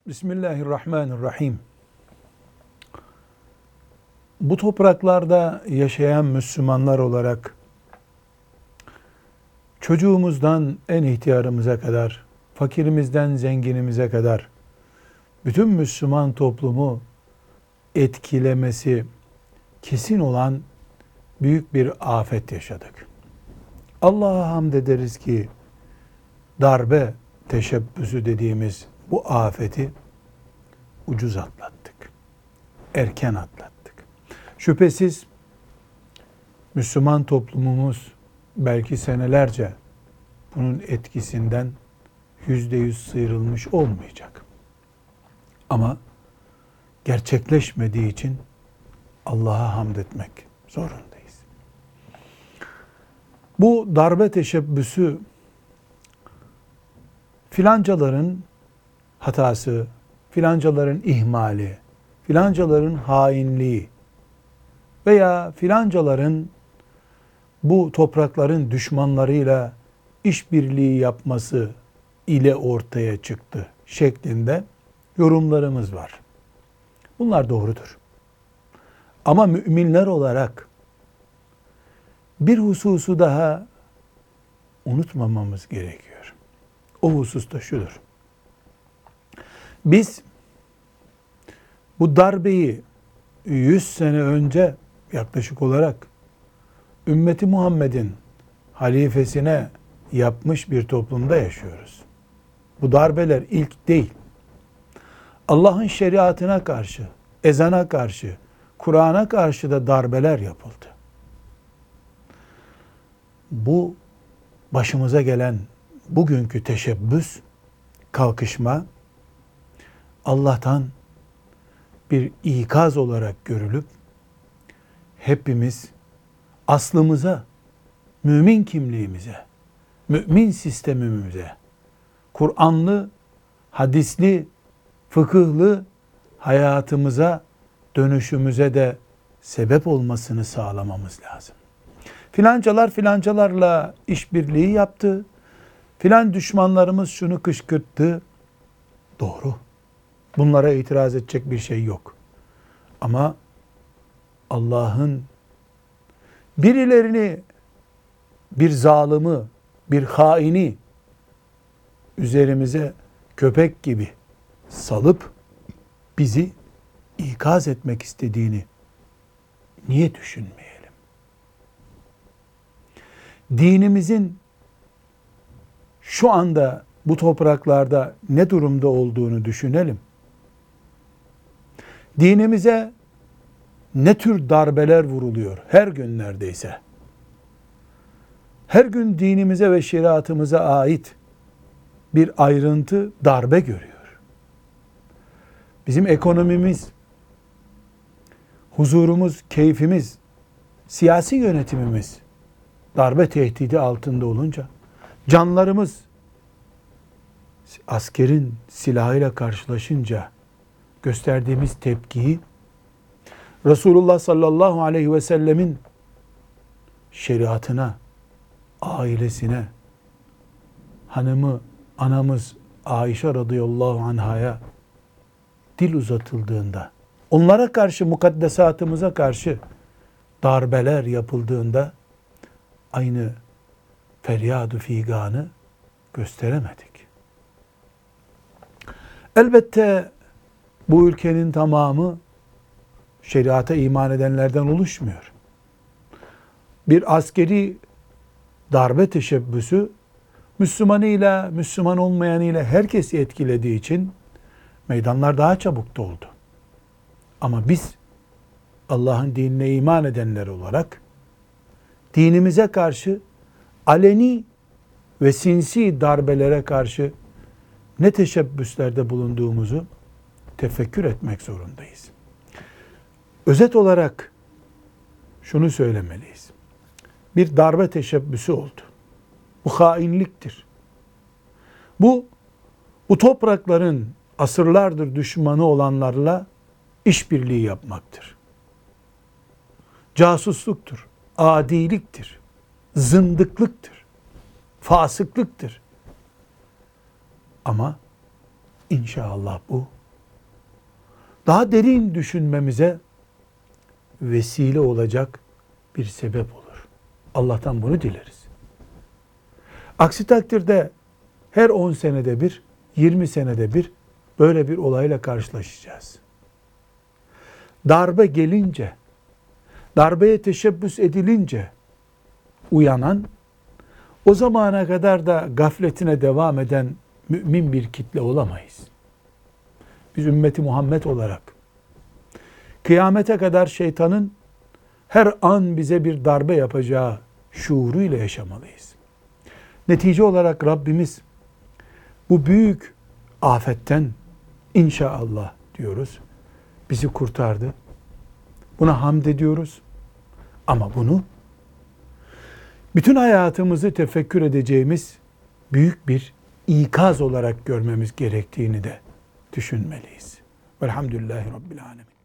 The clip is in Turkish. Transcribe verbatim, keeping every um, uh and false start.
Bismillahirrahmanirrahim. Bu topraklarda yaşayan Müslümanlar olarak çocuğumuzdan en ihtiyarımıza kadar, fakirimizden zenginimize kadar bütün Müslüman toplumu etkilemesi kesin olan büyük bir afet yaşadık. Allah'a hamd ederiz ki darbe teşebbüsü dediğimiz bu afeti ucuz atlattık. Erken atlattık. Şüphesiz Müslüman toplumumuz belki senelerce bunun etkisinden yüzde yüz sıyrılmış olmayacak. Ama gerçekleşmediği için Allah'a hamd etmek zorundayız. Bu darbe teşebbüsü filancaların hatası, filancaların ihmali, filancaların hainliği veya filancaların bu toprakların düşmanlarıyla işbirliği yapması ile ortaya çıktı şeklinde yorumlarımız var. Bunlar doğrudur. Ama müminler olarak bir hususu daha unutmamamız gerekiyor. O husus da şudur. Biz bu darbeyi yüz sene önce yaklaşık olarak ümmeti Muhammed'in halifesine yapmış bir toplumda yaşıyoruz. Bu darbeler ilk değil. Allah'ın şeriatına karşı, ezana karşı, Kur'an'a karşı da darbeler yapıldı. Bu başımıza gelen bugünkü teşebbüs, kalkışma Allah'tan bir ikaz olarak görülüp hepimiz aslımıza, mümin kimliğimize, mümin sistemimize, Kur'anlı, hadisli, fıkıhlı hayatımıza, dönüşümüze de sebep olmasını sağlamamız lazım. Filancalar filancalarla işbirliği yaptı. Filan düşmanlarımız şunu kışkırttı. Doğru. Bunlara itiraz edecek bir şey yok. Ama Allah'ın birilerini, bir zalimi, bir haini üzerimize köpek gibi salıp bizi ikaz etmek istediğini niye düşünmeyelim? Dinimizin şu anda bu topraklarda ne durumda olduğunu düşünelim. Dinimize ne tür darbeler vuruluyor her gün neredeyse. Her gün dinimize ve şeriatımıza ait bir ayrıntı darbe görüyor. Bizim ekonomimiz, huzurumuz, keyfimiz, siyasi yönetimimiz darbe tehdidi altında olunca, canlarımız askerin silahıyla karşılaşınca gösterdiğimiz tepkiyi Resulullah sallallahu aleyhi ve sellemin şeriatına, ailesine, hanımı, anamız Ayşe radıyallahu anhaya dil uzatıldığında, onlara karşı, mukaddesatımıza karşı darbeler yapıldığında aynı feryadu figanı gösteremedik. Elbette bu ülkenin tamamı şeriata iman edenlerden oluşmuyor. Bir askeri darbe teşebbüsü Müslümanıyla, Müslüman olmayanıyla herkesi etkilediği için meydanlar daha çabuk doldu. Ama biz Allah'ın dinine iman edenler olarak dinimize karşı aleni ve sinsi darbelere karşı ne teşebbüslerde bulunduğumuzu tefekkür etmek zorundayız. Özet olarak şunu söylemeliyiz. Bir darbe teşebbüsü oldu. Bu hainliktir. Bu, bu toprakların asırlardır düşmanı olanlarla işbirliği yapmaktır. Casusluktur, adiliktir, zındıklıktır, fasıklıktır. Ama İnşallah bu daha derin düşünmemize vesile olacak bir sebep olur. Allah'tan bunu dileriz. Aksi takdirde her on senede bir, yirmi senede bir böyle bir olayla karşılaşacağız. Darbe gelince, darbeye teşebbüs edilince uyanan, o zamana kadar da gafletine devam eden mümin bir kitle olamayız. Biz ümmeti Muhammed olarak kıyamete kadar şeytanın her an bize bir darbe yapacağı şuuruyla yaşamalıyız. Netice olarak Rabbimiz bu büyük afetten inşallah diyoruz, bizi kurtardı. Buna hamd ediyoruz. Ama bunu bütün hayatımızı tefekkür edeceğimiz büyük bir ikaz olarak görmemiz gerektiğini de düşünmeliyiz. Velhamdülillahi Rabbil Alemin.